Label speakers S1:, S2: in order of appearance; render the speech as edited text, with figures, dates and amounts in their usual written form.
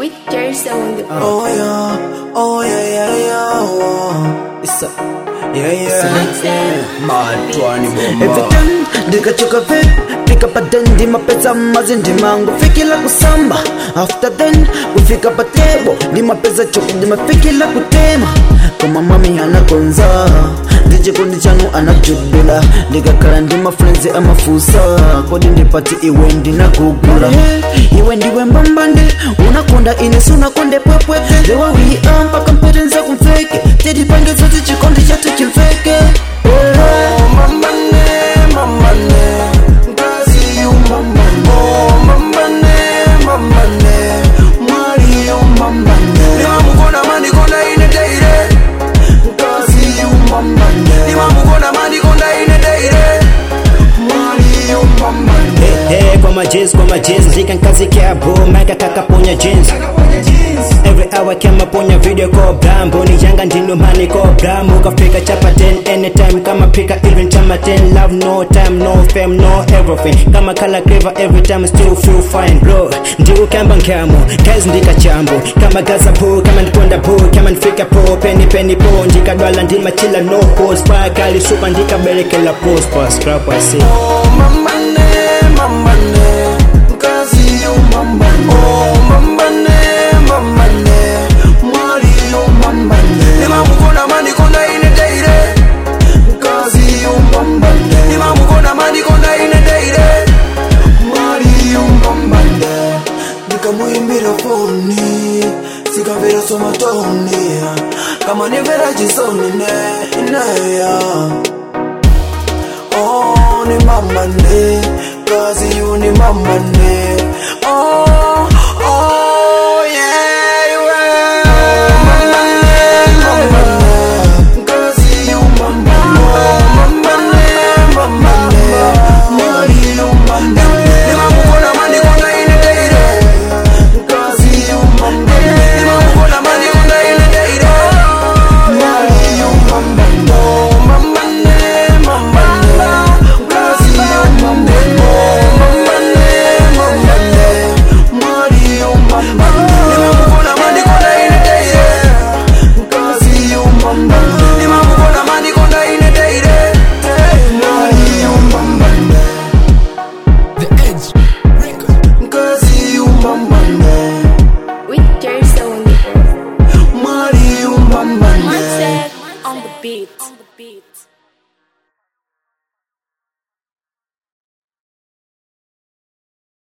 S1: with Jerry on the
S2: Oh yeah, oh yeah, yeah, yeah. It's a yeah. Mad one bomba. Every time ndikachoka vipi nikapata ndima pesa mazindi mangu fikila kusamba. After then kufika patebo ndima pesa choki ndima fikila kutema. Kama mami anakonza DJ kundi chanu anajudula ndikakala ndima friends amafusa kodi ndipati iwe ndina kugula iwe ndiwe mbambande unakonda inesu unakonde pwepwe lewa we ampa kamperenza kumfeke tedi pange zote chikondi chate chimfeke mambane mambane ngazi yu mambane mambane mambane mwari yu mambane lewa mukona mani konda ine deire ngazi yu mambane lewa mukona mani konda ine deire mwari yu mambane.
S3: Hey, kwa majins Zika nkazi kia bro, maika kakaponya jeans Every hour kama ponya video call brambo ni yanga ndino mani call brambo kafika chapa 10 anytime kama pika even chama 10 love no time no fame no everything kama kala clever every time still feel fine bro ndi ukamba nkamo guys ndika chambo kama gaza po kama ndikonda po kama nfika po penny po ndika dwala ndima chila no post pa kali super ndika berekela post pa scrap I say
S2: oh mambane mambane ngazi yu mambane oh mambane mambane mwari yu mambane nima mukona mani konda ine deire ngazi yu mambane nima mukona mani konda ine deire mwari yu mambane nikamuimbira foni sikavera somatoni kama nivera jisoni ne ya oh ni mambane kazi yu ni mambane oh